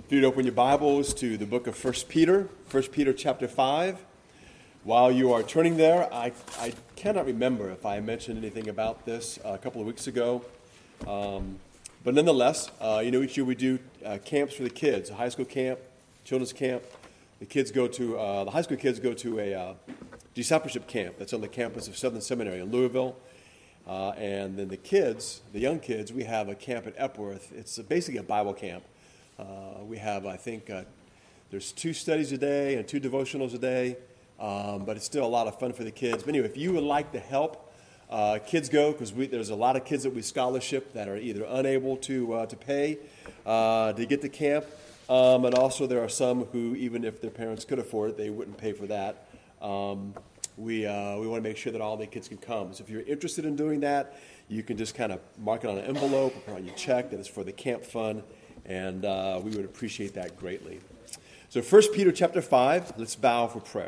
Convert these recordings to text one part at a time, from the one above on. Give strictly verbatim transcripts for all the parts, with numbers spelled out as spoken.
If you'd open your Bibles to the book of First Peter, First Peter chapter five. While you are turning there, I, I cannot remember if I mentioned anything about this a couple of weeks ago. Um, but nonetheless, uh, you know, each year we do uh, camps for the kids, a high school camp, children's camp. The kids go to, uh, the high school kids go to a uh, discipleship camp that's on the campus of Southern Seminary in Louisville. Uh, and then the kids, the young kids, we have a camp at Epworth. It's basically a Bible camp. Uh, we have, I think, uh, there's two studies a day and two devotionals a day, um, but it's still a lot of fun for the kids. But anyway, if you would like to help uh, kids go, because there's a lot of kids that we scholarship that are either unable to uh, to pay uh, to get to camp, um, and also there are some who, even if their parents could afford it, they wouldn't pay for that. Um, we uh, we want to make sure that all the kids can come. So if you're interested in doing that, you can just kind of mark it on an envelope or put on your check that it's for the camp fund. And uh, we would appreciate that greatly. So First Peter chapter five, let's bow for prayer.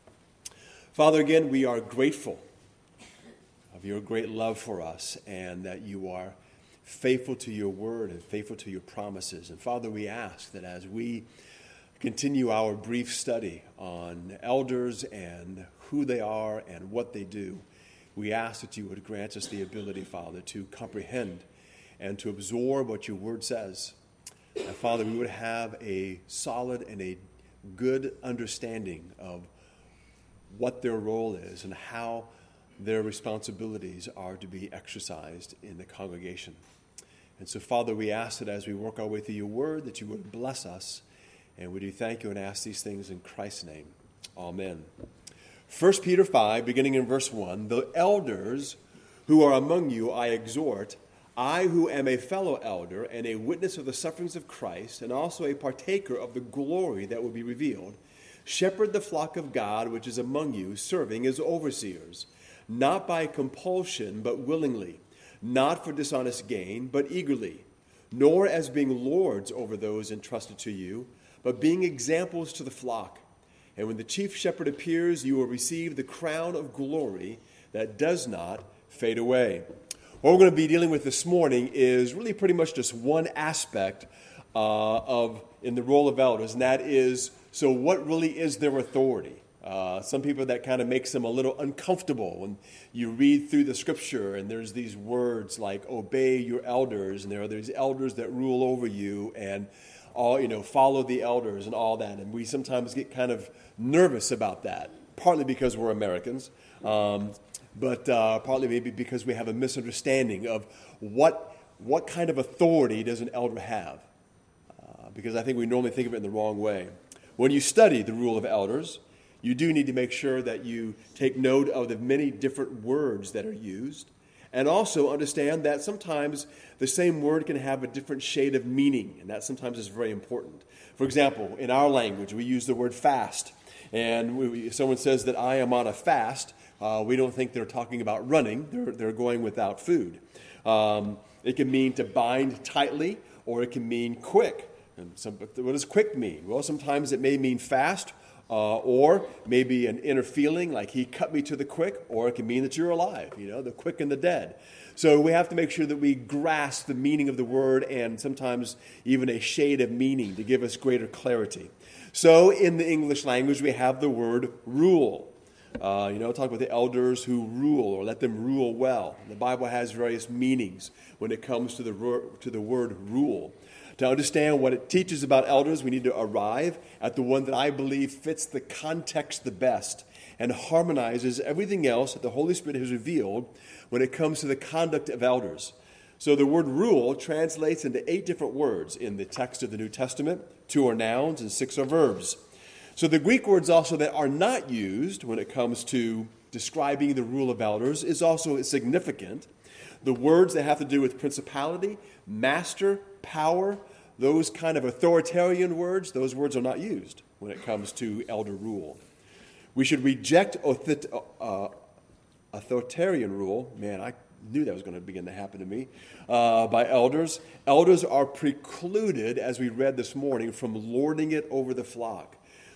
Father, again, we are grateful of your great love for us and that you are faithful to your word and faithful to your promises. And Father, we ask that as we continue our brief study on elders and who they are and what they do, we ask that you would grant us the ability, Father, to comprehend and to absorb what your word says. And Father, we would have a solid and a good understanding of what their role is and how their responsibilities are to be exercised in the congregation. And so, Father, we ask that as we work our way through your word, that you would bless us. And we do thank you and ask these things in Christ's name. Amen. First Peter five, beginning in verse one, the elders who are among you I exhort, I, who am a fellow elder and a witness of the sufferings of Christ, and also a partaker of the glory that will be revealed, shepherd the flock of God which is among you, serving as overseers, not by compulsion, but willingly, not for dishonest gain, but eagerly, nor as being lords over those entrusted to you, but being examples to the flock. And when the chief shepherd appears, you will receive the crown of glory that does not fade away. What we're going to be dealing with this morning is really pretty much just one aspect uh, of in the role of elders, and that is, so what really is their authority? Uh, some people that kind of makes them a little uncomfortable when you read through the scripture and there's these words like obey your elders, and there are these elders that rule over you, and all, you know, follow the elders and all that. And we sometimes get kind of nervous about that, partly because we're Americans. Um, but uh, partly maybe because we have a misunderstanding of what what kind of authority does an elder have, uh, because I think we normally think of it in the wrong way. When you study the rule of elders, you do need to make sure that you take note of the many different words that are used, and also understand that sometimes the same word can have a different shade of meaning, and that sometimes is very important. For example, in our language, we use the word fast, and we, if someone says that I am on a fast, Uh, we don't think they're talking about running. They're, they're going without food. Um, it can mean to bind tightly, or it can mean quick. And some, what does quick mean? Well, sometimes it may mean fast, uh, or maybe an inner feeling like he cut me to the quick, or it can mean that you're alive, you know, the quick and the dead. So we have to make sure that we grasp the meaning of the word and sometimes even a shade of meaning to give us greater clarity. So in the English language, we have the word rule. Uh, you know, talk about the elders who rule, or let them rule well. The Bible has various meanings when it comes to the to the word rule. To understand what it teaches about elders, we need to arrive at the one that I believe fits the context the best and harmonizes everything else that the Holy Spirit has revealed when it comes to the conduct of elders. So the word rule translates into eight different words in the text of the New Testament. Two are nouns and six are verbs. So the Greek words also that are not used when it comes to describing the rule of elders is also significant. The words that have to do with principality, master, power, those kind of authoritarian words, those words are not used when it comes to elder rule. We should reject uh, authoritarian rule. Man, I knew that was going to begin to happen to me. Uh, by elders. Elders are precluded, as we read this morning, from lording it over the flock.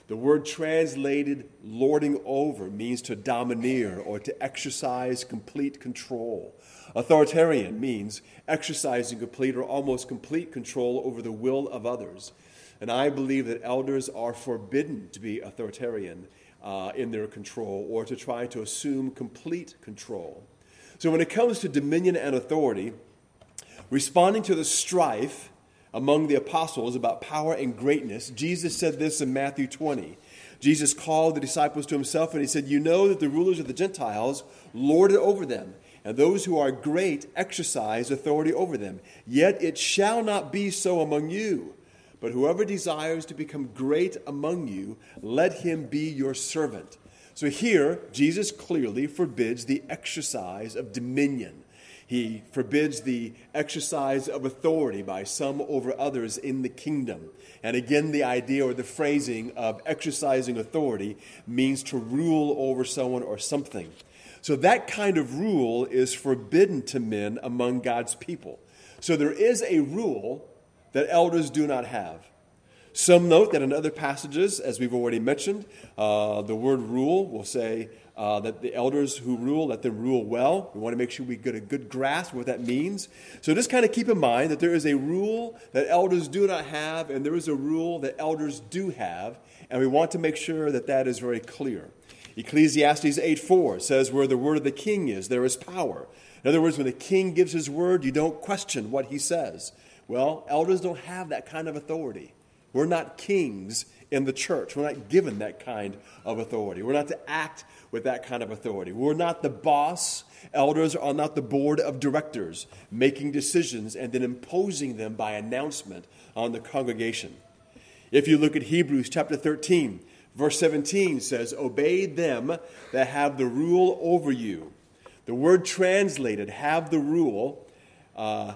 The word translated lording over means to domineer or to exercise complete control. Authoritarian means exercising complete or almost complete control over the will of others. And I believe that elders are forbidden to be authoritarian uh, in their control or to try to assume complete control. So when it comes to dominion and authority, responding to the strife among the apostles about power and greatness, Jesus said this in Matthew twenty. Jesus called the disciples to himself and he said, "You know that the rulers of the Gentiles lord it over them, and those who are great exercise authority over them. Yet it shall not be so among you. But whoever desires to become great among you, let him be your servant." So here, Jesus clearly forbids the exercise of dominion. He forbids the exercise of authority by some over others in the kingdom. And again, the idea or the phrasing of exercising authority means to rule over someone or something. So that kind of rule is forbidden to men among God's people. So there is a rule that elders do not have. Some note that in other passages, as we've already mentioned, uh, the word rule will say uh, that the elders who rule, let them rule well. We want to make sure we get a good grasp of what that means. So just kind of keep in mind that there is a rule that elders do not have, and there is a rule that elders do have, and we want to make sure that that is very clear. Ecclesiastes eight four says, "Where the word of the king is, there is power." In other words, when the king gives his word, you don't question what he says. Well, elders don't have that kind of authority. We're not kings in the church. We're not given that kind of authority. We're not to act with that kind of authority. We're not the boss. Elders are not the board of directors making decisions and then imposing them by announcement on the congregation. If you look at Hebrews chapter thirteen, verse seventeen says, "Obey them that have the rule over you." The word translated, have the rule, uh,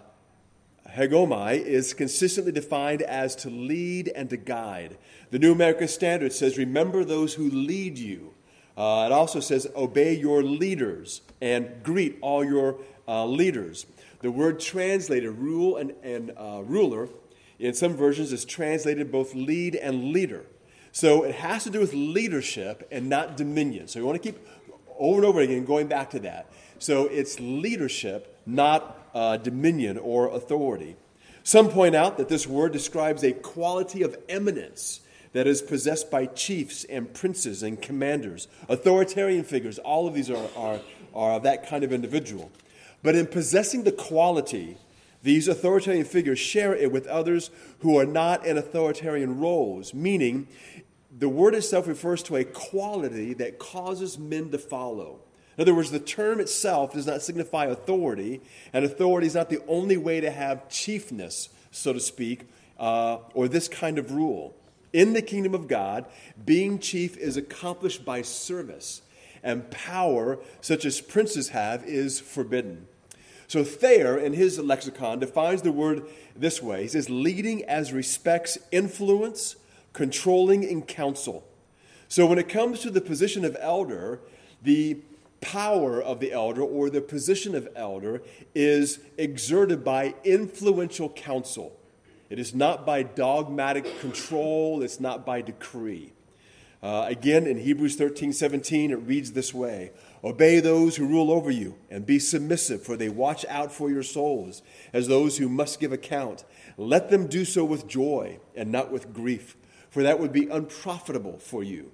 Hegomai, is consistently defined as to lead and to guide. The New American Standard says, "Remember those who lead you." Uh, it also says, "Obey your leaders and greet all your uh, leaders." The word translated, rule and, and uh, ruler, in some versions is translated both lead and leader. So it has to do with leadership and not dominion. So you want to keep over and over again going back to that. So it's leadership, not uh, dominion or authority. Some point out that this word describes a quality of eminence that is possessed by chiefs and princes and commanders, authoritarian figures. All of these are, are, are that kind of individual. But in possessing the quality, these authoritarian figures share it with others who are not in authoritarian roles, meaning the word itself refers to a quality that causes men to follow. In other words, the term itself does not signify authority, and authority is not the only way to have chiefness, so to speak, uh, or this kind of rule. In the kingdom of God, being chief is accomplished by service, and power, such as princes have, is forbidden. So Thayer, in his lexicon, defines the word this way. He says, leading as respects influence, controlling, and counsel. So when it comes to the position of elder, the power of the elder or the position of elder is exerted by influential counsel. It is not by dogmatic control. It's not by decree. Uh, again, in Hebrews thirteen seventeen, it reads this way. Obey those who rule over you and be submissive, for they watch out for your souls as those who must give account. Let them do so with joy and not with grief, for that would be unprofitable for you.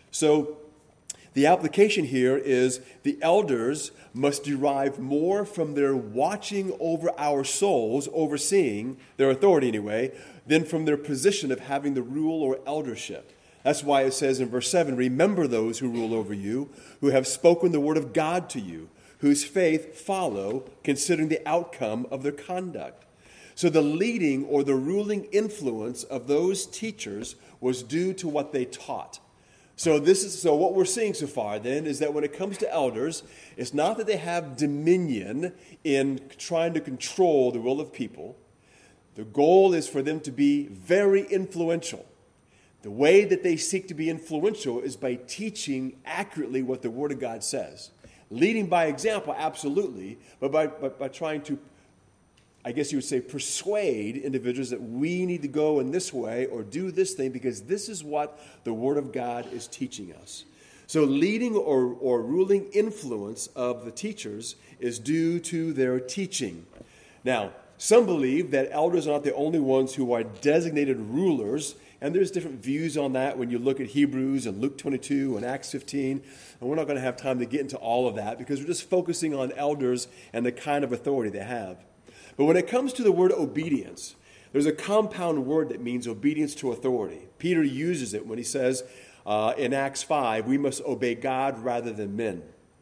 So the application here is the elders must derive more from their watching over our souls, overseeing their authority anyway, than from their position of having the rule or eldership. That's why it says in verse seven, remember those who rule over you, who have spoken the word of God to you, whose faith follow, considering the outcome of their conduct. So the leading or the ruling influence of those teachers was due to what they taught. So this is so what we're seeing so far then is that when it comes to elders, it's not that they have dominion in trying to control the will of people. The goal is for them to be very influential. The way that they seek to be influential is by teaching accurately what the Word of God says. Leading by example, absolutely, but by, by, by trying to I guess you would say, persuade individuals that we need to go in this way or do this thing because this is what the Word of God is teaching us. So leading or, or ruling influence of the teachers is due to their teaching. Now, some believe that elders are not the only ones who are designated rulers, and there's different views on that when you look at Hebrews and Luke twenty-two and Acts fifteen, and we're not going to have time to get into all of that because we're just focusing on elders and the kind of authority they have. But when it comes to the word obedience, there's a compound word that means obedience to authority. Peter uses it when he says uh, in Acts five, we must obey God rather than men.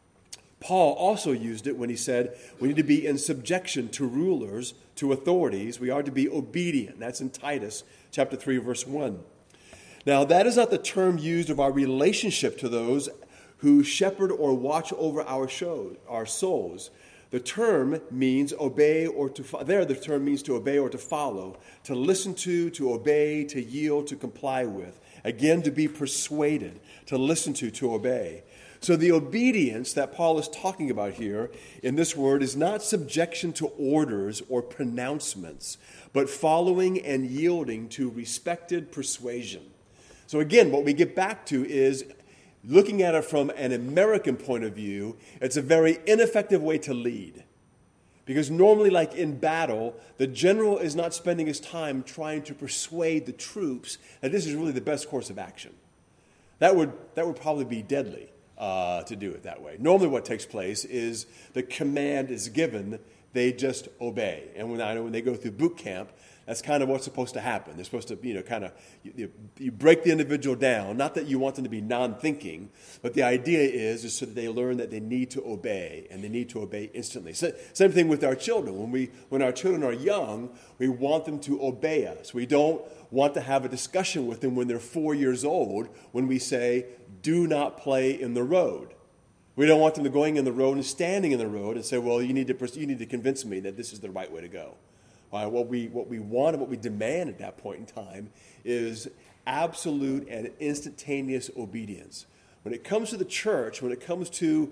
Paul also used it when he said we need to be in subjection to rulers, to authorities. We are to be obedient. That's in Titus chapter three, verse one. Now, that is not the term used of our relationship to those who shepherd or watch over our shows, our souls. The term means obey or to follow. There, the term means to obey or to follow, to listen to, to obey, to yield, to comply with. Again, to be persuaded, to listen to, to obey. So the obedience that Paul is talking about here in this word is not subjection to orders or pronouncements, but following and yielding to respected persuasion. So again, what we get back to is looking at it from an American point of view, it's a very ineffective way to lead. Because normally, like in battle, the general is not spending his time trying to persuade the troops that this is really the best course of action. That would, that would probably be deadly uh, to do it that way. Normally what takes place is the command is given, they just obey. And when I know when they go through boot camp, that's kind of what's supposed to happen. They're supposed to, you know, kind of, you, you break the individual down. Not that you want them to be non-thinking, but the idea is, is so that they learn that they need to obey, and they need to obey instantly. So, same thing with our children. When we, when our children are young, we want them to obey us. We don't want to have a discussion with them when they're four years old when we say, do not play in the road. We don't want them to going in the road and standing in the road and say, well, you need to, you need to convince me that this is the right way to go. Uh, what we what we want and what we demand at that point in time is absolute and instantaneous obedience. When it comes to the church, when it comes to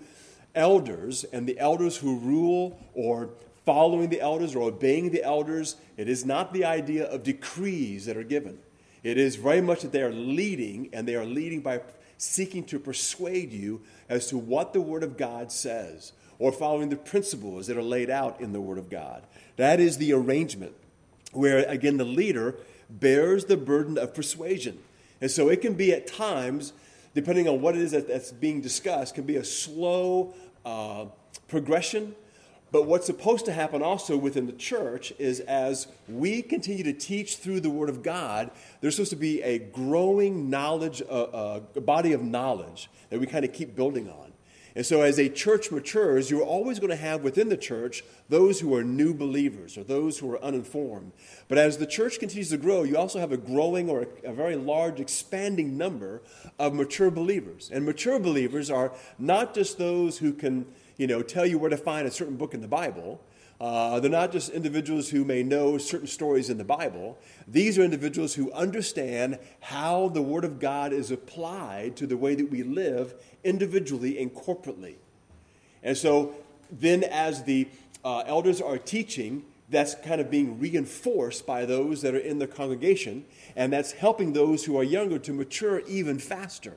elders and the elders who rule or following the elders or obeying the elders, it is not the idea of decrees that are given. It is very much that they are leading, and they are leading by seeking to persuade you as to what the Word of God says, or following the principles that are laid out in the Word of God. That is the arrangement where, again, the leader bears the burden of persuasion. And so it can be at times, depending on what it is that, that's being discussed, can be a slow uh, progression. But what's supposed to happen also within the church is as we continue to teach through the Word of God, there's supposed to be a growing knowledge, uh, uh, a body of knowledge that we kind of keep building on. And so as a church matures, you're always going to have within the church those who are new believers or those who are uninformed. But as the church continues to grow, you also have a growing or a, a very large expanding number of mature believers. And mature believers are not just those who can, you know, tell you where to find a certain book in the Bible. Uh, they're not just individuals who may know certain stories in the Bible. These are individuals who understand how the Word of God is applied to the way that we live individually and corporately. And so then as the uh, elders are teaching, that's kind of being reinforced by those that are in the congregation, and that's helping those who are younger to mature even faster.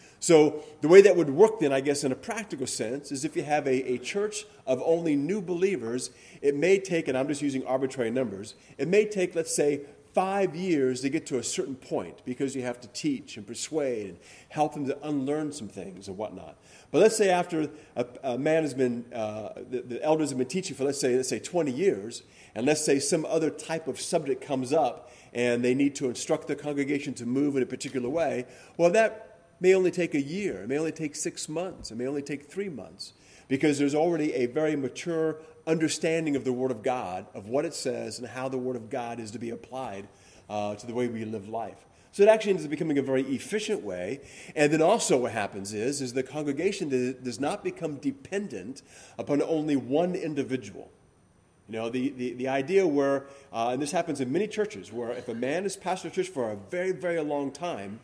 So the way that would work then, I guess, in a practical sense, is if you have a, a church of only new believers, it may take, and I'm just using arbitrary numbers, it may take, let's say, five years to get to a certain point because you have to teach and persuade and help them to unlearn some things and whatnot. But let's say after a, a man has been, uh, the, the elders have been teaching for, let's say, let's say twenty years, and let's say some other type of subject comes up and they need to instruct the congregation to move in a particular way, well, that may only take a year. It may only take six months. It may only take three months because there's already a very mature understanding of the Word of God, of what it says and how the Word of God is to be applied uh, to the way we live life. So it actually ends up becoming a very efficient way. And then also what happens is, is the congregation does not become dependent upon only one individual. You know, the, the, the idea where, uh, and this happens in many churches, where if a man has pastored a church for a very, very long time,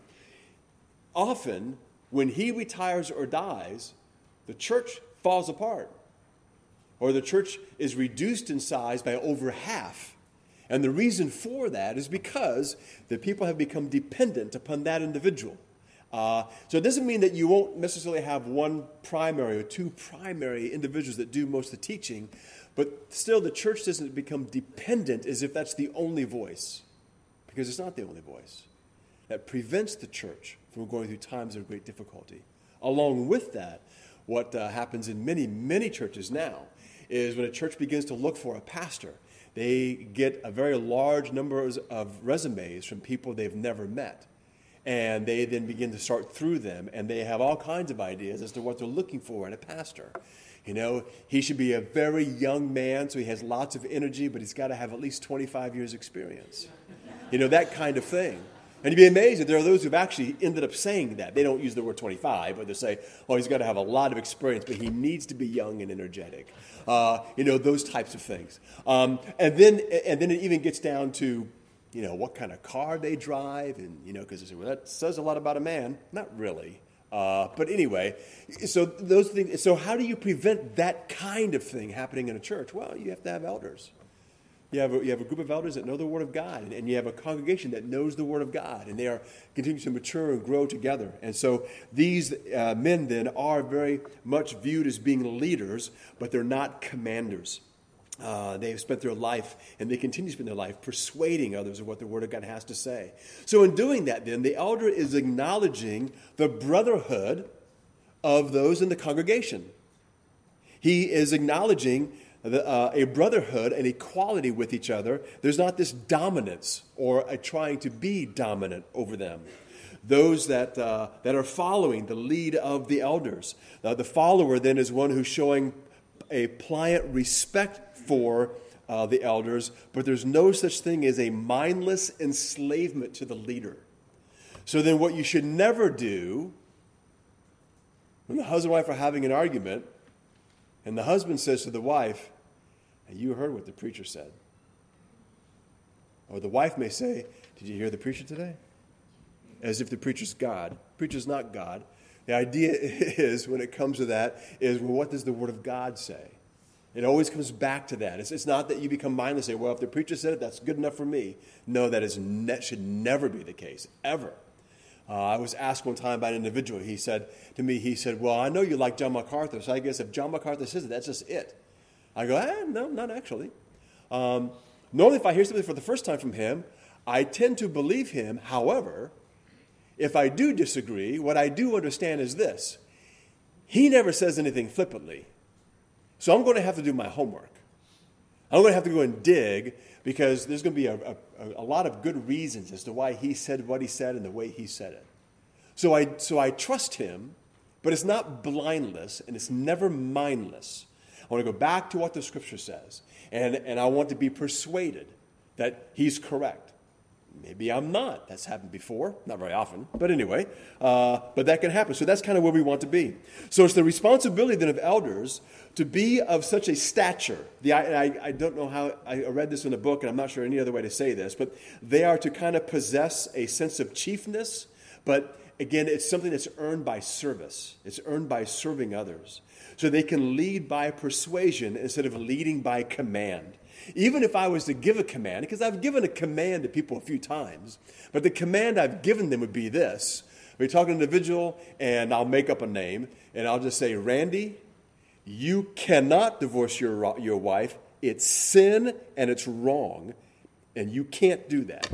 often, when he retires or dies, the church falls apart. or the church is reduced in size by over half. And the reason for that is because the people have become dependent upon that individual. Uh, so it doesn't mean that you won't necessarily have one primary or two primary individuals that do most of the teaching, but still the church doesn't become dependent as if that's the only voice, because it's not the only voice. That prevents the church from going through times of great difficulty. Along with that, what uh, happens in many, many churches now is when a church begins to look for a pastor, they get a very large number of resumes from people they've never met. And they then begin to sort through them, and they have all kinds of ideas as to what they're looking for in a pastor. You know, he should be a very young man, so he has lots of energy, but he's got to have at least twenty-five years experience. You know, that kind of thing. And you'd be amazed that there are those who've actually ended up saying that. They don't use the word twenty-five, but they say, oh, he's got to have a lot of experience, but he needs to be young and energetic. Uh, you know, those types of things. Um, and then and then it even gets down to, you know, what kind of car they drive. And, you know, because they say, well, that says a lot about a man. Not really. Uh, but anyway, so those things. So how do you prevent that kind of thing happening in a church? Well, you have to have elders. You have, a, you have a group of elders that know the Word of God, and, and you have a congregation that knows the Word of God, and they are continuing to mature and grow together. And so these uh, men then are very much viewed as being leaders, but they're not commanders. Uh, they have spent their life, and they continue to spend their life, persuading others of what the Word of God has to say. So in doing that then, the elder is acknowledging the brotherhood of those in the congregation. He is acknowledging The, uh, a brotherhood and equality with each other. There's not this dominance or a trying to be dominant over them. Those that uh, that are following the lead of the elders. Uh, the follower then is one who's showing a pliant respect for uh, the elders, but there's no such thing as a mindless enslavement to the leader. So then what you should never do when the husband and wife are having an argument, and the husband says to the wife, "Hey, you heard what the preacher said." Or the wife may say, "Did you hear the preacher today?" As if the preacher's God. The preacher's not God. The idea is, when it comes to that, is, well, what does the Word of God say? It always comes back to that. It's, it's not that you become mindless and say, well, if the preacher said it, that's good enough for me. No, that is ne- should never be the case, ever. Uh, I was asked one time by an individual. He said to me, he said, well, I know you like John MacArthur, so I guess if John MacArthur says it, that's just it. I go, eh, no, not actually. Um, normally, if I hear something for the first time from him, I tend to believe him. However, if I do disagree, what I do understand is this. He never says anything flippantly. So I'm going to have to do my homework. I'm going to have to go and dig, because there's going to be a, a, a lot of good reasons as to why he said what he said and the way he said it. So I, so I trust him, but it's not blindless, and it's never mindless. I want to go back to what the Scripture says, and, and I want to be persuaded that he's correct. Maybe I'm not. That's happened before. Not very often, but anyway. Uh, but that can happen. So that's kind of where we want to be. So it's the responsibility then of elders to be of such a stature. The, I, I, I don't know how, I read this in a book, and I'm not sure any other way to say this, but they are to kind of possess a sense of chiefness, but again, it's something that's earned by service. It's earned by serving others. So they can lead by persuasion instead of leading by command. Even if I was to give a command, because I've given a command to people a few times, but the command I've given them would be this. We talk to an individual, and I'll make up a name, and I'll just say, Randy, you cannot divorce your, your wife. It's sin and it's wrong, and you can't do that.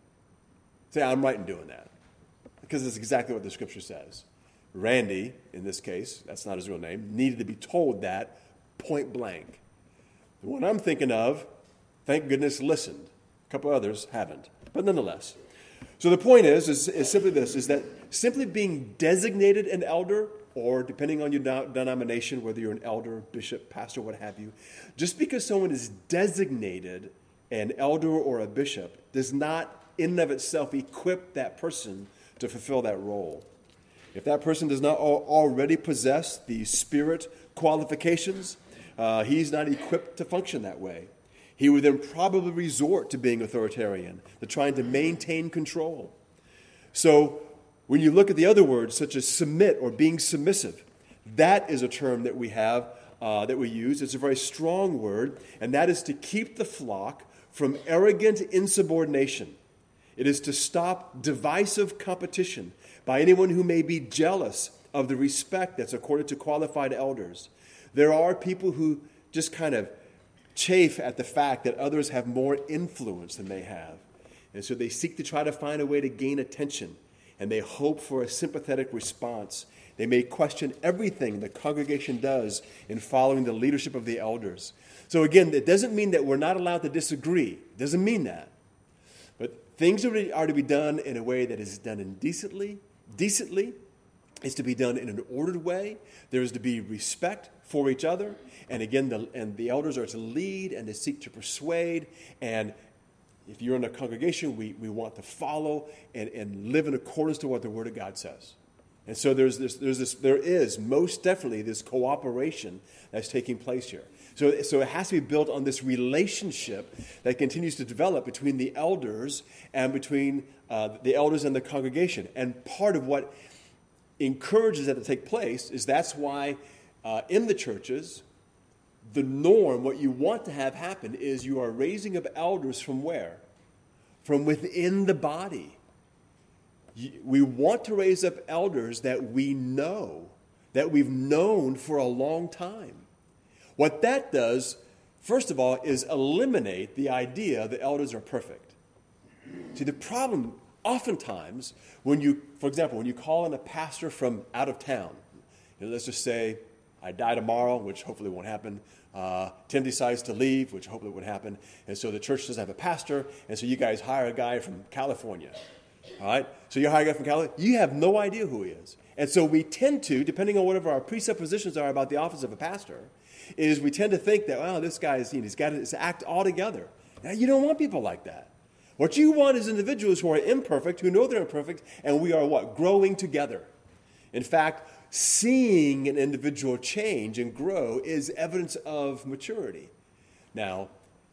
Say, I'm right in doing that, because it's exactly what the Scripture says. Randy, in this case, that's not his real name, needed to be told that point blank. The one I'm thinking of, thank goodness, listened. A couple others haven't, but nonetheless. So the point is, is, is simply this, is that simply being designated an elder, or depending on your denomination, whether you're an elder, bishop, pastor, what have you, just because someone is designated an elder or a bishop does not in and of itself equip that person to fulfill that role. If that person does not already possess the spirit qualifications, uh, he's not equipped to function that way. He would then probably resort to being authoritarian, to trying to maintain control. So when you look at the other words, such as submit or being submissive, that is a term that we have uh, that we use. It's a very strong word, and that is to keep the flock from arrogant insubordination. It is to stop divisive competition by anyone who may be jealous of the respect that's accorded to qualified elders. There are people who just kind of chafe at the fact that others have more influence than they have. And so they seek to try to find a way to gain attention, and they hope for a sympathetic response. They may question everything the congregation does in following the leadership of the elders. So again, it doesn't mean that we're not allowed to disagree. It doesn't mean that. But things are to be done in a way that is done indecently, decently. It's to be done in an ordered way. There is to be respect for each other. And again, the, and the elders are to lead and to seek to persuade. And if you're in a congregation, we, we want to follow and, and live in accordance to what the Word of God says. And so there's this, there's this, there is most definitely this cooperation that's taking place here. So, so it has to be built on this relationship that continues to develop between the elders and between uh, the elders and the congregation. And part of what encourages that to take place is that's why uh, in the churches, the norm, what you want to have happen is you are raising up elders from where? From within the body. We want to raise up elders that we know, that we've known for a long time. What that does, first of all, is eliminate the idea that elders are perfect. See, the problem oftentimes when you, for example, when you call in a pastor from out of town, you know, let's just say, I die tomorrow, which hopefully won't happen. Uh, Tim decides to leave, which hopefully won't happen. And so the church doesn't have a pastor, and so you guys hire a guy from California. All right? So you hire a guy from California. You have no idea who he is. And so we tend to, depending on whatever our presuppositions are about the office of a pastor, is we tend to think that, well, this guy is, you know, he's got his act all together. Now, you don't want people like that. What you want is individuals who are imperfect, who know they're imperfect, and we are what? Growing together. In fact, seeing an individual change and grow is evidence of maturity. Now,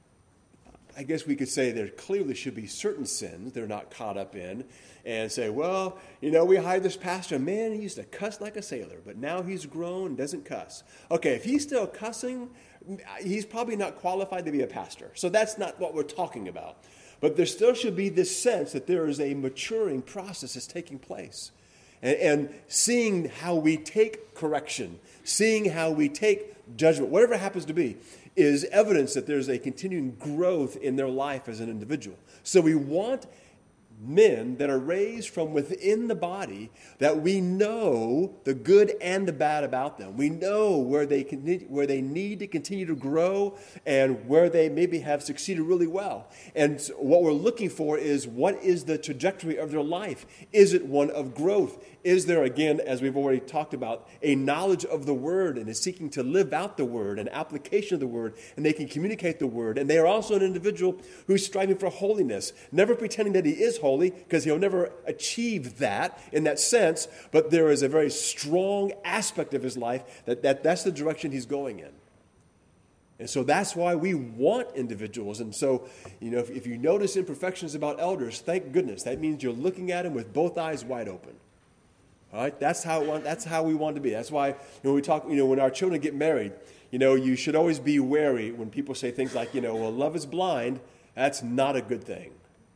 I guess we could say there clearly should be certain sins they're not caught up in and say, well, you know, we hired this pastor. Man, he used to cuss like a sailor, but now he's grown and doesn't cuss. Okay, if he's still cussing, he's probably not qualified to be a pastor. So that's not what we're talking about. But there still should be this sense that there is a maturing process that's taking place. And, and seeing how we take correction, seeing how we take judgment, whatever it happens to be, is evidence that there's a continuing growth in their life as an individual. So we want men that are raised from within the body that we know the good and the bad about them. We know where they can, where they need to continue to grow and where they maybe have succeeded really well. And what we're looking for is what is the trajectory of their life? Is it one of growth? Is there, again, as we've already talked about, a knowledge of the Word and is seeking to live out the Word, an application of the Word, and they can communicate the Word. And they are also an individual who's striving for holiness, never pretending that he is holy, because he'll never achieve that in that sense, but there is a very strong aspect of his life that, that that's the direction he's going in. And so that's why we want individuals. And so, you know, if, if you notice imperfections about elders, thank goodness. That means you're looking at them with both eyes wide open. All right, that's how we want, that's how we want to be. That's why, you know, we talk, you know, when our children get married, you know, you should always be wary when people say things like, you know, well, love is blind. That's not a good thing.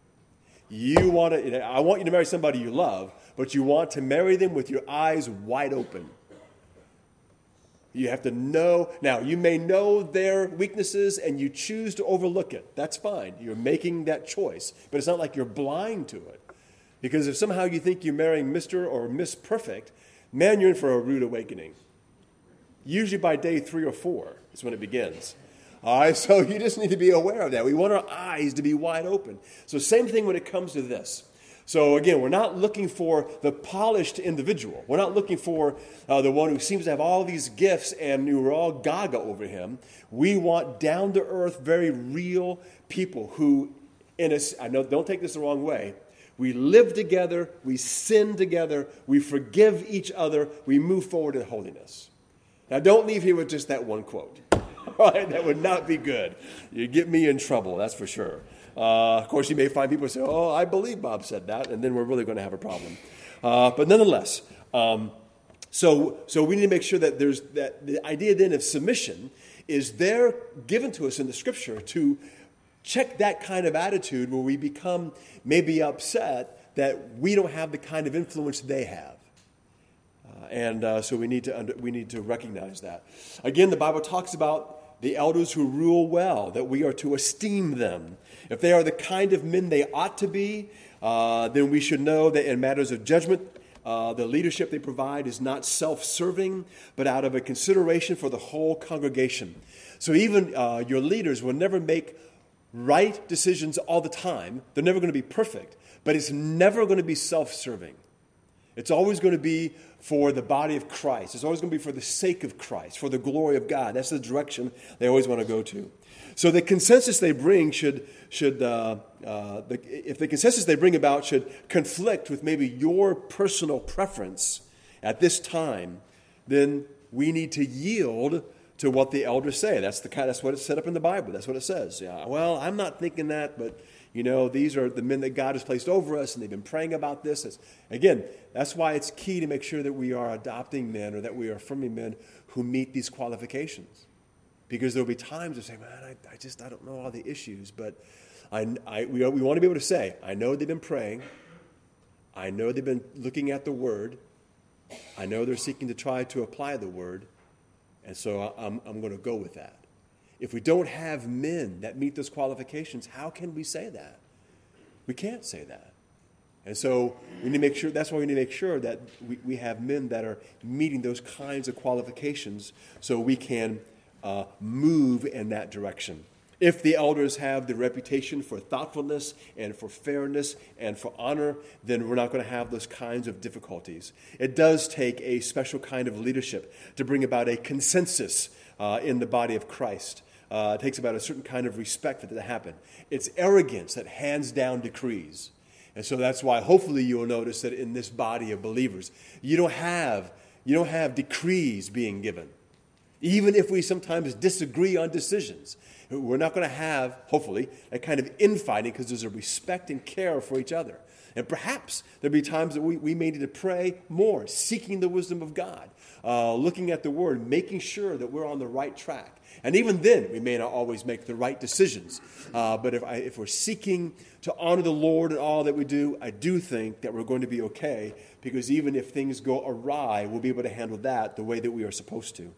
You want to, you know, I want you to marry somebody you love, but you want to marry them with your eyes wide open. You have to know. Now, you may know their weaknesses and you choose to overlook it. That's fine. You're making that choice. But it's not like you're blind to it. Because if somehow you think you're marrying Mister or Miss Perfect, man, you're in for a rude awakening. Usually by day three or four is when it begins. All right, so you just need to be aware of that. We want our eyes to be wide open. So same thing when it comes to this. So again, we're not looking for the polished individual. We're not looking for uh, the one who seems to have all these gifts and we're all gaga over him. We want down-to-earth, very real people who, in a, I know, don't take this the wrong way, we live together, we sin together, we forgive each other, we move forward in holiness. Now, don't leave here with just that one quote. All right, that would not be good. You get me in trouble, that's for sure. Uh, of course, you may find people say, oh, I believe Bob said that, and then we're really going to have a problem. Uh, but nonetheless, um, So, so we need to make sure that there's that the idea then of submission is there given to us in the Scripture to check that kind of attitude where we become maybe upset that we don't have the kind of influence they have. Uh, and uh, so we need to under, we need to recognize that. Again, the Bible talks about the elders who rule well, that we are to esteem them. If they are the kind of men they ought to be, uh, then we should know that in matters of judgment, Uh, the leadership they provide is not self-serving, but out of a consideration for the whole congregation. So even uh, your leaders will never make right decisions all the time. They're never going to be perfect, but it's never going to be self-serving. It's always going to be for the body of Christ. It's always going to be for the sake of Christ, for the glory of God. That's the direction they always want to go to. So the consensus they bring should, should uh, uh, the, if the consensus they bring about should conflict with maybe your personal preference at this time, then we need to yield to what the elders say. That's the kind. That's what it's set up in the Bible. That's what it says. Yeah. Well, I'm not thinking that, but you know, these are the men that God has placed over us, and they've been praying about this. It's, again, that's why it's key to make sure that we are adopting men or that we are affirming men who meet these qualifications. Because there will be times of saying, man, I, I just, I don't know all the issues. But I, I, we, we want to be able to say, I know they've been praying. I know they've been looking at the Word. I know they're seeking to try to apply the Word. And so I'm, I'm going to go with that. If we don't have men that meet those qualifications, how can we say that? We can't say that. And so we need to make sure, that's why we need to make sure that we, we have men that are meeting those kinds of qualifications so we can Uh, move in that direction. If the elders have the reputation for thoughtfulness and for fairness and for honor, then we're not going to have those kinds of difficulties. It does take a special kind of leadership to bring about a consensus uh, in the body of Christ. Uh, it takes about a certain kind of respect for that to happen. It's arrogance that hands down decrees. And so that's why hopefully you'll notice that in this body of believers, you don't have, you don't have decrees being given. Even if we sometimes disagree on decisions, we're not going to have, hopefully, that kind of infighting because there's a respect and care for each other. And perhaps there'll be times that we, we may need to pray more, seeking the wisdom of God, uh, looking at the Word, making sure that we're on the right track. And even then, we may not always make the right decisions. Uh, but if, I, if we're seeking to honor the Lord in all that we do, I do think that we're going to be okay, because even if things go awry, we'll be able to handle that the way that we are supposed to.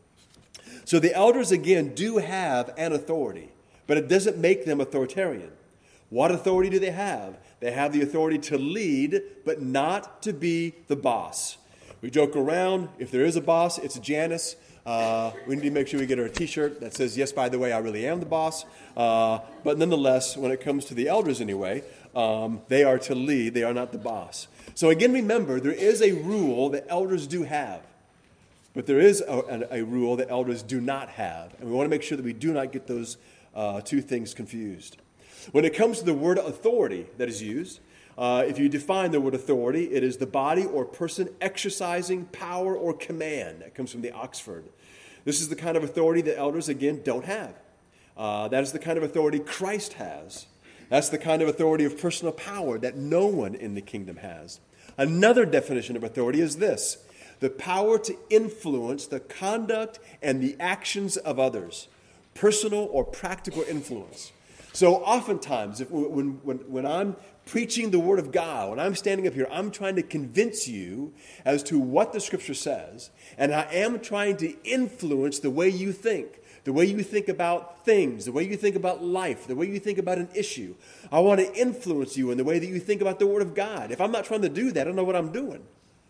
So the elders, again, do have an authority, but it doesn't make them authoritarian. What authority do they have? They have the authority to lead, but not to be the boss. We joke around. If there is a boss, it's Janice. Uh, we need to make sure we get her a T-shirt that says, yes, by the way, I really am the boss. Uh, but nonetheless, when it comes to the elders anyway, um, they are to lead. They are not the boss. So again, remember, there is a rule that elders do have. But there is a, a, a rule that elders do not have. And we want to make sure that we do not get those uh, two things confused. When it comes to the word authority that is used, uh, if you define the word authority, it is the body or person exercising power or command. That comes from the Oxford. This is the kind of authority that elders, again, don't have. Uh, that is the kind of authority Christ has. That's the kind of authority of personal power that no one in the kingdom has. Another definition of authority is this: the power to influence the conduct and the actions of others. Personal or practical influence. So oftentimes, if, when, when, when I'm preaching the Word of God, when I'm standing up here, I'm trying to convince you as to what the Scripture says, and I am trying to influence the way you think, the way you think about things, the way you think about life, the way you think about an issue. I want to influence you in the way that you think about the Word of God. If I'm not trying to do that, I don't know what I'm doing.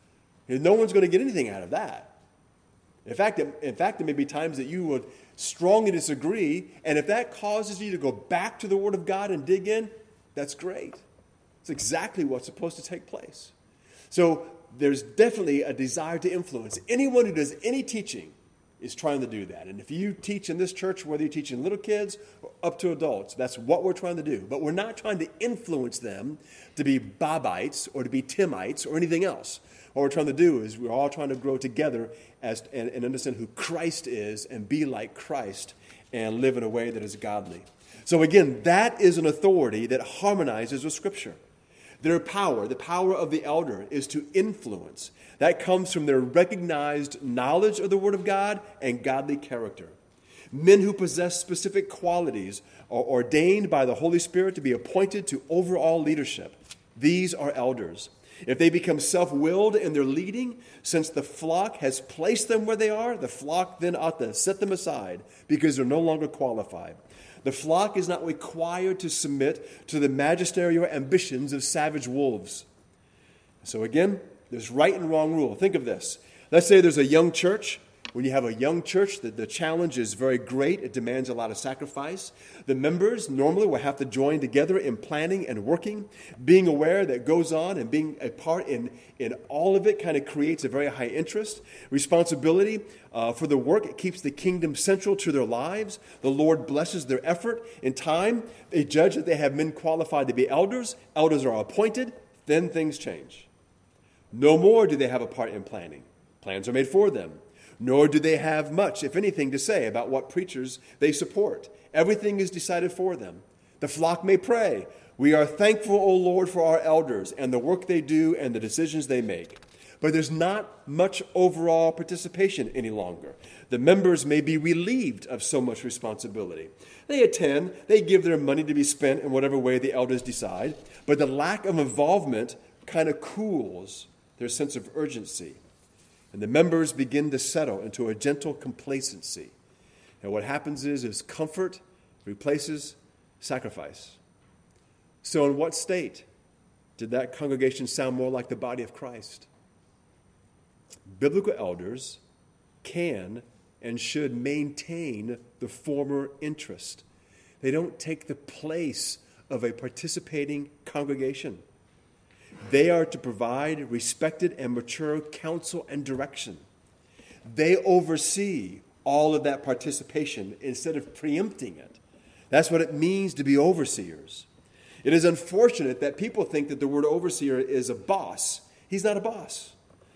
No one's going to get anything out of that. In fact, in fact, there may be times that you would strongly disagree, and if that causes you to go back to the Word of God and dig in, that's great. It's exactly what's supposed to take place. So there's definitely a desire to influence. Anyone who does any teaching is trying to do that. And if you teach in this church, whether you're teaching little kids or up to adults, that's what we're trying to do. But we're not trying to influence them to be Bobites or to be Timites or anything else. What we're trying to do is we're all trying to grow together as and, and understand who Christ is and be like Christ and live in a way that is godly. So again, that is an authority that harmonizes with Scripture. Their power, the power of the elder, is to influence. That comes from their recognized knowledge of the Word of God and godly character. Men who possess specific qualities are ordained by the Holy Spirit to be appointed to overall leadership. These are elders. If they become self-willed in their leading, since the flock has placed them where they are, the flock then ought to set them aside because they're no longer qualified. The flock is not required to submit to the magisterial ambitions of savage wolves. So again, there's right and wrong rule. Think of this. Let's say there's a young church. When you have a young church, the, the challenge is very great. It demands a lot of sacrifice. The members normally will have to join together in planning and working. Being aware that goes on and being a part in, in all of it kind of creates a very high interest. Responsibility uh, for the work, it keeps the kingdom central to their lives. The Lord blesses their effort. In time, they judge that they have men qualified to be elders. Elders are appointed. Then things change. No more do they have a part in planning. Plans are made for them. Nor do they have much, if anything, to say about what preachers they support. Everything is decided for them. The flock may pray, "We are thankful, O Lord, for our elders and the work they do and the decisions they make." But there's not much overall participation any longer. The members may be relieved of so much responsibility. They attend, they give their money to be spent in whatever way the elders decide, but the lack of involvement kind of cools their sense of urgency. And the members begin to settle into a gentle complacency. And what happens is, is comfort replaces sacrifice. So in what state did that congregation sound more like the body of Christ? Biblical elders can and should maintain the former interest. They don't take the place of a participating congregation. They are to provide respected and mature counsel and direction. They oversee all of that participation instead of preempting it. That's what it means to be overseers. It is unfortunate that people think that the word overseer is a boss. He's not a boss.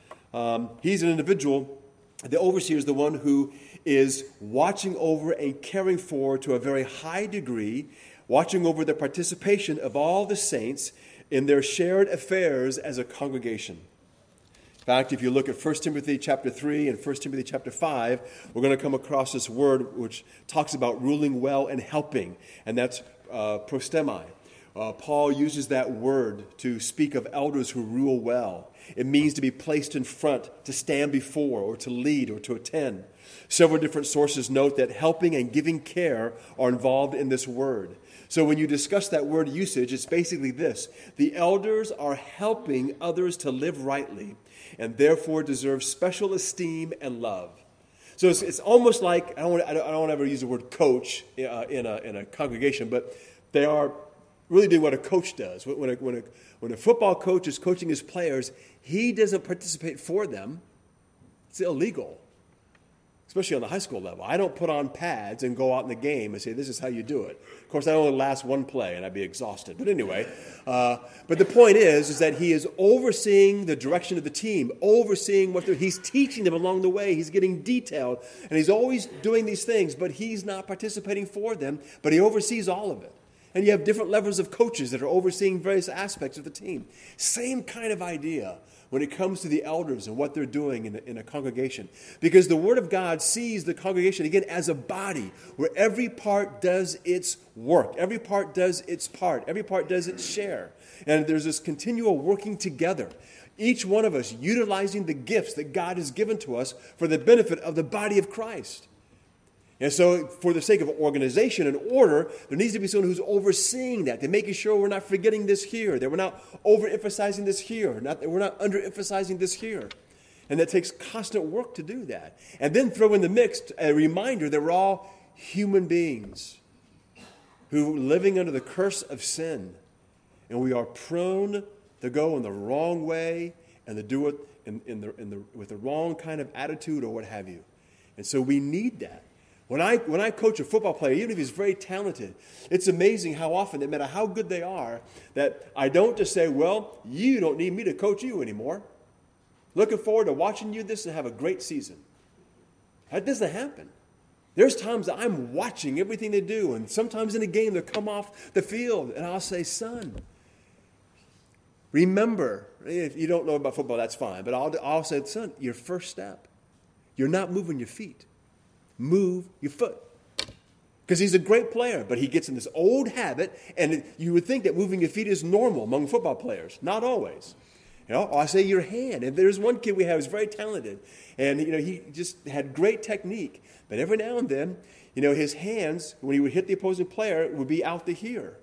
Um, he's an individual. The overseer is the one who is watching over and caring for, to a very high degree, watching over the participation of all the saints in their shared affairs as a congregation. In fact, if you look at First Timothy chapter three and First Timothy chapter five, we're going to come across this word which talks about ruling well and helping, and that's uh, prostemi. Uh, Paul uses that word to speak of elders who rule well. It means to be placed in front, to stand before, or to lead, or to attend. Several different sources note that helping and giving care are involved in this word. So when you discuss that word usage, it's basically this: the elders are helping others to live rightly and therefore deserve special esteem and love. So it's, it's almost like, I don't, I don't, I don't ever use the word coach uh, in, a, in a congregation, but they are really doing what a coach does. When a, when, a, when a football coach is coaching his players, he doesn't participate for them. It's illegal. Especially on the high school level. I don't put on pads and go out in the game and say, this is how you do it. Of course, I only last one play and I'd be exhausted. But anyway, uh, but the point is, is that he is overseeing the direction of the team, overseeing what they're, he's teaching them along the way. He's getting detailed, and he's always doing these things, but he's not participating for them, but he oversees all of it. And you have different levels of coaches that are overseeing various aspects of the team. Same kind of idea when it comes to the elders and what they're doing in a, in a congregation. Because the Word of God sees the congregation, again, as a body where every part does its work. Every part does its part. Every part does its share. And there's this continual working together. Each one of us utilizing the gifts that God has given to us for the benefit of the body of Christ. And so for the sake of organization and order, there needs to be someone who's overseeing that. They're making sure we're not forgetting this here, that we're not overemphasizing this here, not that we're not underemphasizing this here. And that takes constant work to do that. And then throw in the mix a reminder that we're all human beings who are living under the curse of sin. And we are prone to go in the wrong way and to do it in, in the, in the, with the wrong kind of attitude or what have you. And so we need that. When I when I coach a football player, even if he's very talented, it's amazing how often, no matter how good they are, that I don't just say, well, you don't need me to coach you anymore. Looking forward to watching you this and have a great season. That doesn't happen. There's times that I'm watching everything they do, and sometimes in a game they'll come off the field, and I'll say, son, Remember, if you don't know about football, that's fine. But I'll, I'll say, son, your first step, you're not moving your feet. Move your foot. Because he's a great player, but he gets in this old habit, and you would think that moving your feet is normal among football players. Not always. You know, or I say your hand. And there's one kid we have who's very talented, and you know he just had great technique. But every now and then, you know, his hands, when he would hit the opposing player, would be out to here.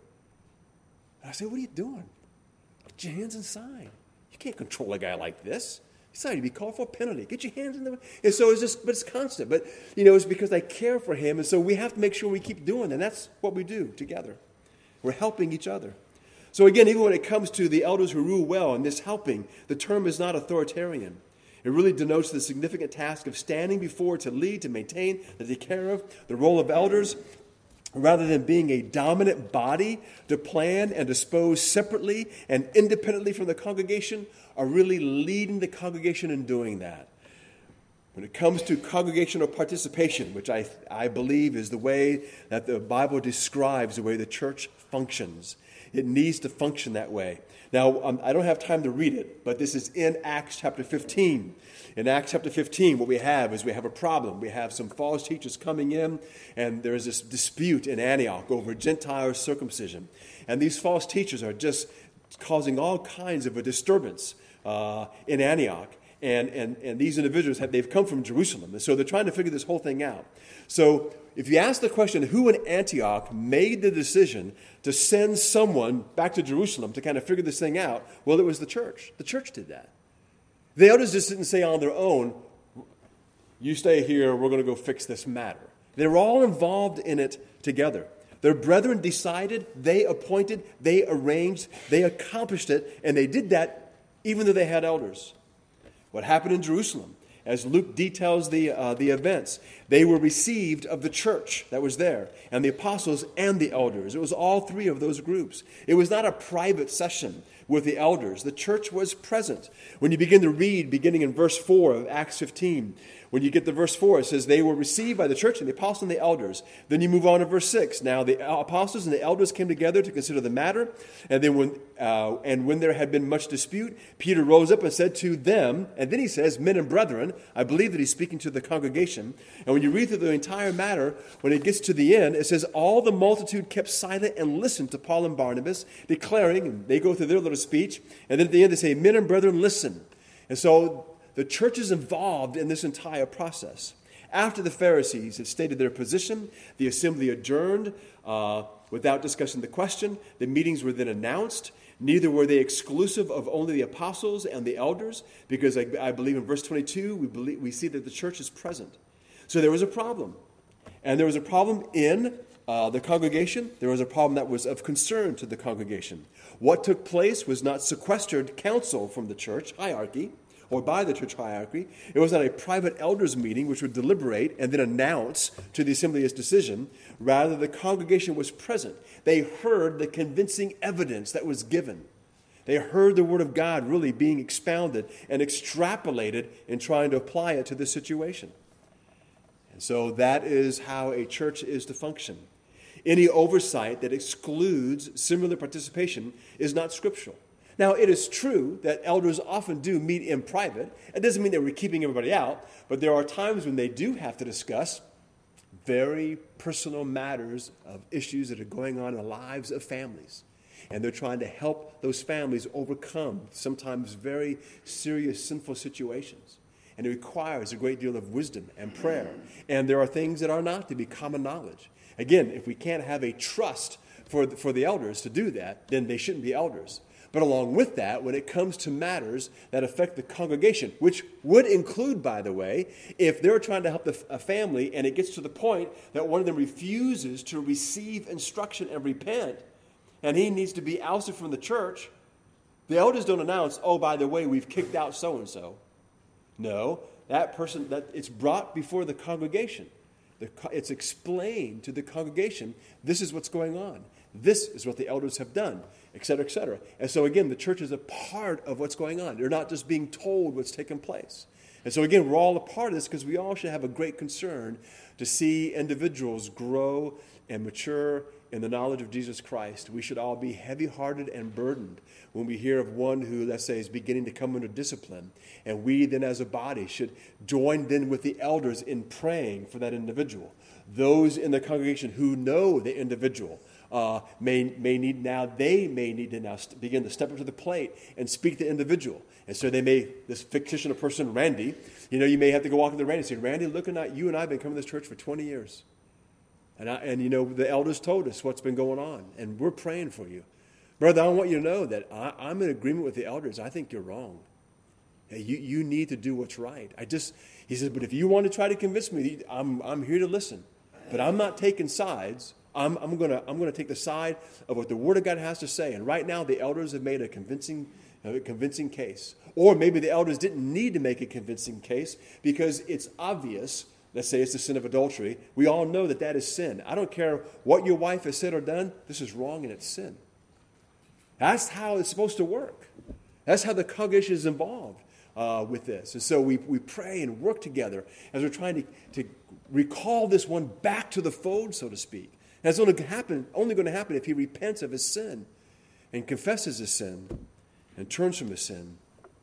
And I say, what are you doing? Get your hands inside. You can't control a guy like this. Besides, you'd be called for a penalty. Get your hands in the... And so it's just, but it's constant. But, you know, it's because I care for him. And so we have to make sure we keep doing that. And that's what we do together. We're helping each other. So again, even when it comes to the elders who rule well and this helping, the term is not authoritarian. It really denotes the significant task of standing before to lead, to maintain, to take care of. The role of elders, rather than being a dominant body to plan and dispose separately and independently from the congregation, are really leading the congregation in doing that. When it comes to congregational participation, which I, I believe is the way that the Bible describes the way the church functions, it needs to function that way. Now, um, I don't have time to read it, but this is in Acts chapter fifteen. In Acts chapter fifteen, what we have is we have a problem. We have some false teachers coming in, and there's this dispute in Antioch over Gentile circumcision. And these false teachers are just causing all kinds of a disturbance uh, in Antioch. And, and, and these individuals, have they've come from Jerusalem. And so they're trying to figure this whole thing out. So if you ask the question, who in Antioch made the decision to send someone back to Jerusalem to kind of figure this thing out? Well, it was the church. The church did that. The elders just didn't say on their own, you stay here, we're going to go fix this matter. They were all involved in it together. Their brethren decided, they appointed, they arranged, they accomplished it, and they did that even though they had elders. What happened in Jerusalem, as Luke details the, uh, the events, they were received of the church that was there, and the apostles and the elders. It was all three of those groups. It was not a private session with the elders. The church was present. When you begin to read, beginning in verse four of Acts fifteen, when you get to verse four, it says, they were received by the church and the apostles and the elders. Then you move on to verse six. Now the apostles and the elders came together to consider the matter. And then when uh, and when there had been much dispute, Peter rose up and said to them, and then he says, men and brethren, I believe that he's speaking to the congregation. And when you read through the entire matter, when it gets to the end, it says, all the multitude kept silent and listened to Paul and Barnabas, declaring, and they go through their little speech, and then at the end they say, men and brethren, listen. And so the church is involved in this entire process. After the Pharisees had stated their position, the assembly adjourned uh, without discussing the question. The meetings were then announced. Neither were they exclusive of only the apostles and the elders, because I, I believe in verse twenty-two, we, believe, we see that the church is present. So there was a problem. And there was a problem in uh, the congregation. There was a problem that was of concern to the congregation. What took place was not sequestered counsel from the church hierarchy, or by the church hierarchy. It was not a private elders meeting which would deliberate and then announce to the assembly its decision. Rather, the congregation was present. They heard the convincing evidence that was given. They heard the word of God really being expounded and extrapolated in trying to apply it to this situation. And so that is how a church is to function. Any oversight that excludes similar participation is not scriptural. Now, it is true that elders often do meet in private. It doesn't mean that we're keeping everybody out, but there are times when they do have to discuss very personal matters of issues that are going on in the lives of families. And they're trying to help those families overcome sometimes very serious sinful situations. And it requires a great deal of wisdom and prayer. And there are things that are not to be common knowledge. Again, if we can't have a trust for the, for the elders to do that, then they shouldn't be elders. But along with that, when it comes to matters that affect the congregation, which would include, by the way, if they're trying to help a family and it gets to the point that one of them refuses to receive instruction and repent, and he needs to be ousted from the church, the elders don't announce, oh, by the way, we've kicked out so-and-so. No, that person, that it's brought before the congregation. The, it's explained to the congregation, this is what's going on. This is what the elders have done, et cetera, et cetera. And so, again, the church is a part of what's going on. They're not just being told what's taking place. And so, again, we're all a part of this because we all should have a great concern to see individuals grow and mature in the knowledge of Jesus Christ, we should all be heavy-hearted and burdened when we hear of one who, let's say, is beginning to come under discipline. And we then as a body should join then with the elders in praying for that individual. Those in the congregation who know the individual uh, may, may need now, they may need to now st- begin to step up to the plate and speak to the individual. And so they may, this fictional person, Randy, you know, you may have to go walk up to Randy and say, Randy, looking at you and I have been coming to this church for twenty years. And, I, and, you know, the elders told us what's been going on, and we're praying for you. Brother, I want you to know that I, I'm in agreement with the elders. I think you're wrong. Hey, you, you need to do what's right. I just, he says, but if you want to try to convince me, I'm, I'm here to listen. But I'm not taking sides. I'm, I'm going to I'm going to take the side of what the Word of God has to say. And right now, the elders have made a convincing, a convincing case. Or maybe the elders didn't need to make a convincing case because it's obvious. Let's say it's the sin of adultery. We all know that that is sin. I don't care what your wife has said or done. This is wrong and it's sin. That's how it's supposed to work. That's how the congregation is involved uh, with this. And so we, we pray and work together as we're trying to, to recall this one back to the fold, so to speak. And it's only, happen, only going to happen if he repents of his sin and confesses his sin and turns from his sin.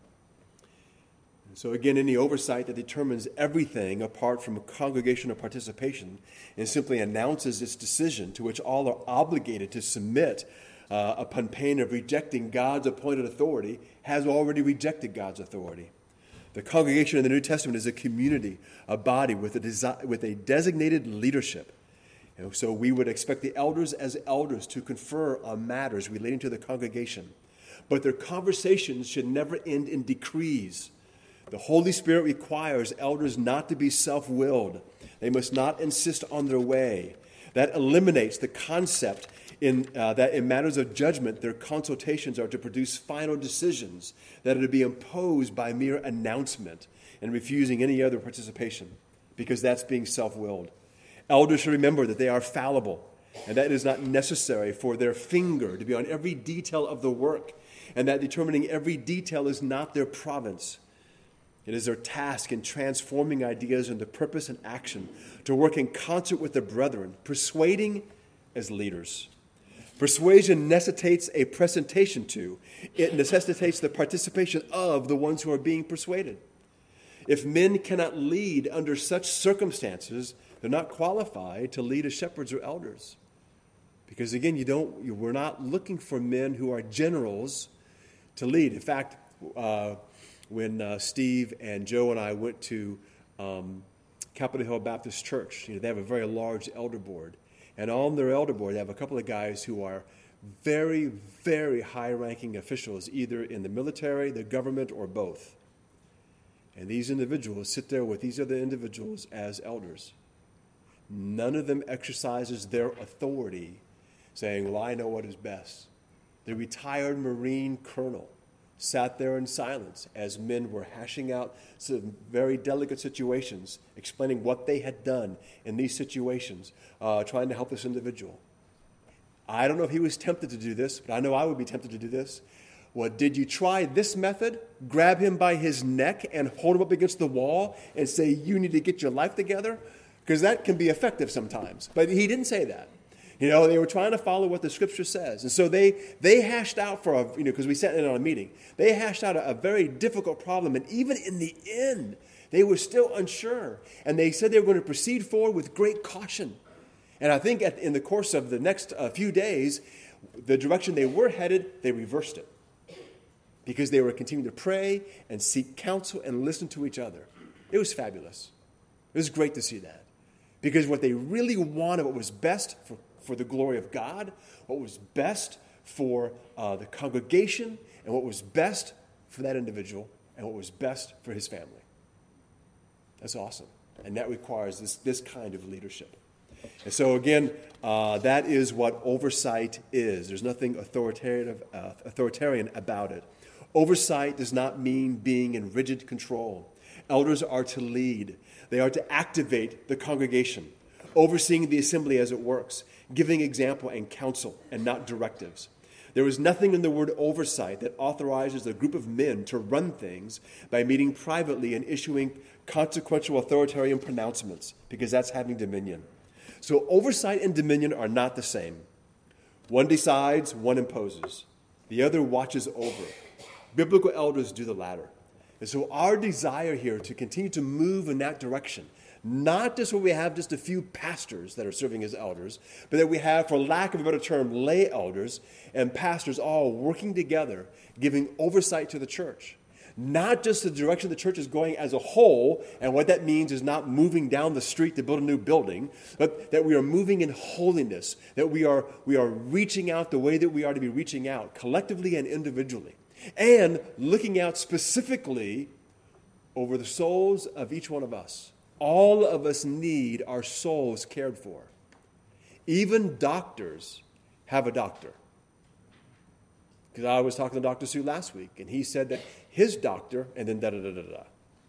So again, any oversight that determines everything apart from a congregational participation and simply announces its decision to which all are obligated to submit uh, upon pain of rejecting God's appointed authority has already rejected God's authority. The congregation in the New Testament is a community, a body with a, desi- with a designated leadership. And so we would expect the elders as elders to confer on matters relating to the congregation. But their conversations should never end in decrees. The Holy Spirit requires elders not to be self-willed. They must not insist on their way. That eliminates the concept in, uh, that in matters of judgment, their consultations are to produce final decisions that are to be imposed by mere announcement and refusing any other participation, because that's being self-willed. Elders should remember that they are fallible, and that it is not necessary for their finger to be on every detail of the work, and that determining every detail is not their province. It is their task in transforming ideas into purpose and action to work in concert with the brethren, persuading as leaders. Persuasion necessitates a presentation to. It necessitates the participation of the ones who are being persuaded. If men cannot lead under such circumstances, they're not qualified to lead as shepherds or elders. Because again, you don't. You, we're not looking for men who are generals to lead. In fact, uh, when uh, Steve and Joe and I went to um, Capitol Hill Baptist Church, you know, they have a very large elder board. And on their elder board, they have a couple of guys who are very, very high-ranking officials, either in the military, the government, or both. And these individuals sit there with these other individuals as elders. None of them exercises their authority saying, well, I know what is best. The retired Marine colonel sat there in silence as men were hashing out some very delicate situations, explaining what they had done in these situations, uh, trying to help this individual. I don't know if he was tempted to do this, but I know I would be tempted to do this. Well, did you try this method? Grab him by his neck and hold him up against the wall and say, you need to get your life together? Because that can be effective sometimes. But he didn't say that. You know, they were trying to follow what the Scripture says. And so they they hashed out for, a, you know, because we sat in on a meeting, they hashed out a, a very difficult problem. And even in the end, they were still unsure. And they said they were going to proceed forward with great caution. And I think at, in the course of the next uh, few days, the direction they were headed, they reversed it. Because they were continuing to pray and seek counsel and listen to each other. It was fabulous. It was great to see that. Because what they really wanted, what was best for for the glory of God, what was best for uh, the congregation, and what was best for that individual, and what was best for his family. That's awesome. And that requires this, this kind of leadership. And so again, uh, that is what oversight is. There's nothing authoritative, uh, authoritarian about it. Oversight does not mean being in rigid control. Elders are to lead. They are to activate the congregation, overseeing the assembly as it works, giving example and counsel and not directives. There is nothing in the word oversight that authorizes a group of men to run things by meeting privately and issuing consequential authoritarian pronouncements, because that's having dominion. So oversight and dominion are not the same. One decides, one imposes. The other watches over. Biblical elders do the latter. And so our desire here to continue to move in that direction, not just where we have just a few pastors that are serving as elders, but that we have, for lack of a better term, lay elders and pastors all working together, giving oversight to the church. Not just the direction the church is going as a whole, and what that means is not moving down the street to build a new building, but that we are moving in holiness, that we are, we are reaching out the way that we are to be reaching out, collectively and individually, and looking out specifically over the souls of each one of us. All of us need our souls cared for. Even doctors have a doctor. Because I was talking to Doctor Sue last week, and he said that his doctor, and then da-da-da-da-da.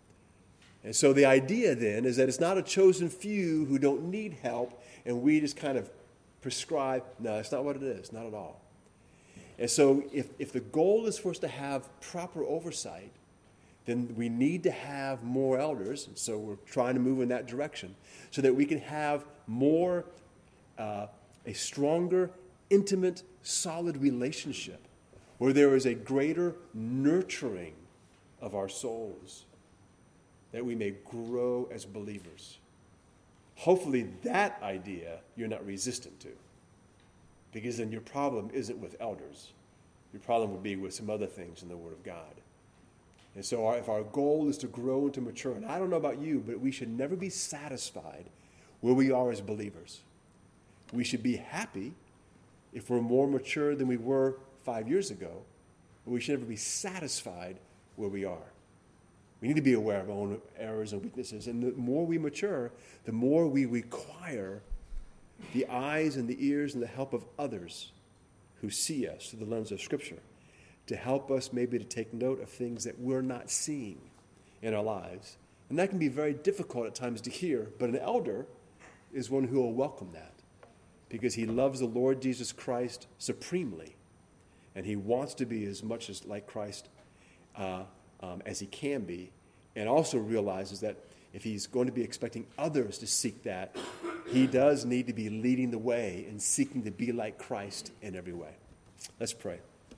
And so the idea then is that it's not a chosen few who don't need help, and we just kind of prescribe. No, that's not what it is, not at all. And so if, if the goal is for us to have proper oversight, then we need to have more elders, and so we're trying to move in that direction, so that we can have more, uh, a stronger, intimate, solid relationship, where there is a greater nurturing of our souls, that we may grow as believers. Hopefully that idea you're not resistant to, because then your problem isn't with elders. Your problem would be with some other things in the Word of God. And so our, if our goal is to grow and to mature, and I don't know about you, but we should never be satisfied where we are as believers. We should be happy if we're more mature than we were five years ago, but we should never be satisfied where we are. We need to be aware of our own errors and weaknesses, and the more we mature, the more we require the eyes and the ears and the help of others who see us through the lens of Scripture to help us maybe to take note of things that we're not seeing in our lives. And that can be very difficult at times to hear, but an elder is one who will welcome that because he loves the Lord Jesus Christ supremely, and he wants to be as much as like Christ uh, um, as he can be, and also realizes that if he's going to be expecting others to seek that, he does need to be leading the way and seeking to be like Christ in every way. Let's pray.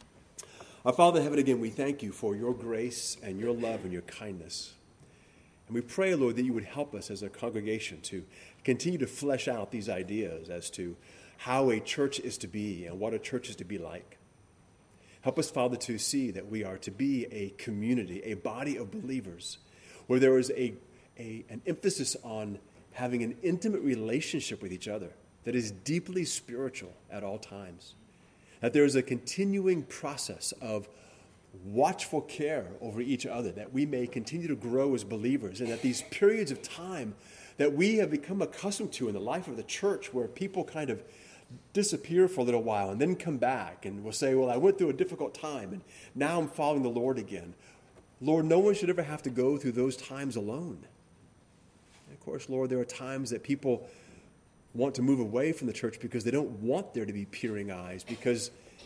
Our Father in heaven, again, we thank you for your grace and your love and your kindness. And we pray, Lord, that you would help us as a congregation to continue to flesh out these ideas as to how a church is to be and what a church is to be like. Help us, Father, to see that we are to be a community, a body of believers, where there is a, a an emphasis on having an intimate relationship with each other that is deeply spiritual at all times. That there is a continuing process of watchful care over each other, that we may continue to grow as believers, and that these periods of time that we have become accustomed to in the life of the church, where people kind of disappear for a little while and then come back and will say, well, I went through a difficult time and now I'm following the Lord again. Lord, no one should ever have to go through those times alone. And of course, Lord, there are times that people want to move away from the church because they don't want there to be peering eyes, because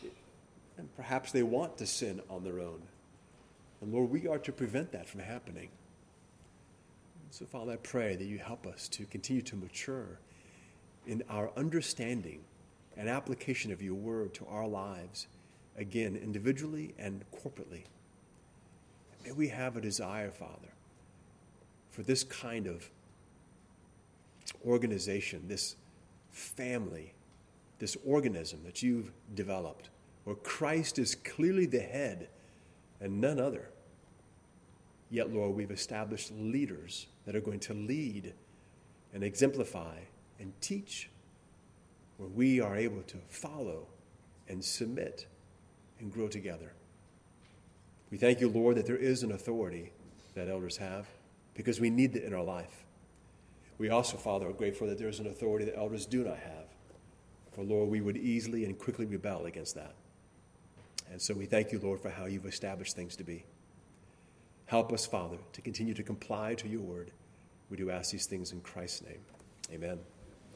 and perhaps they want to sin on their own. And Lord, we are to prevent that from happening. So, Father, I pray that you help us to continue to mature in our understanding and application of your word to our lives, again, individually and corporately. May we have a desire, Father, for this kind of organization, this family, this organism that you've developed, where Christ is clearly the head and none other. Yet, Lord, we've established leaders that are going to lead and exemplify and teach, where we are able to follow and submit and grow together. We thank you, Lord, that there is an authority that elders have, because we need it in our life. We also, Father, are grateful that there is an authority that elders do not have. For, Lord, we would easily and quickly rebel against that. And so we thank you, Lord, for how you've established things to be. Help us, Father, to continue to comply to your word. We do ask these things in Christ's name. Amen.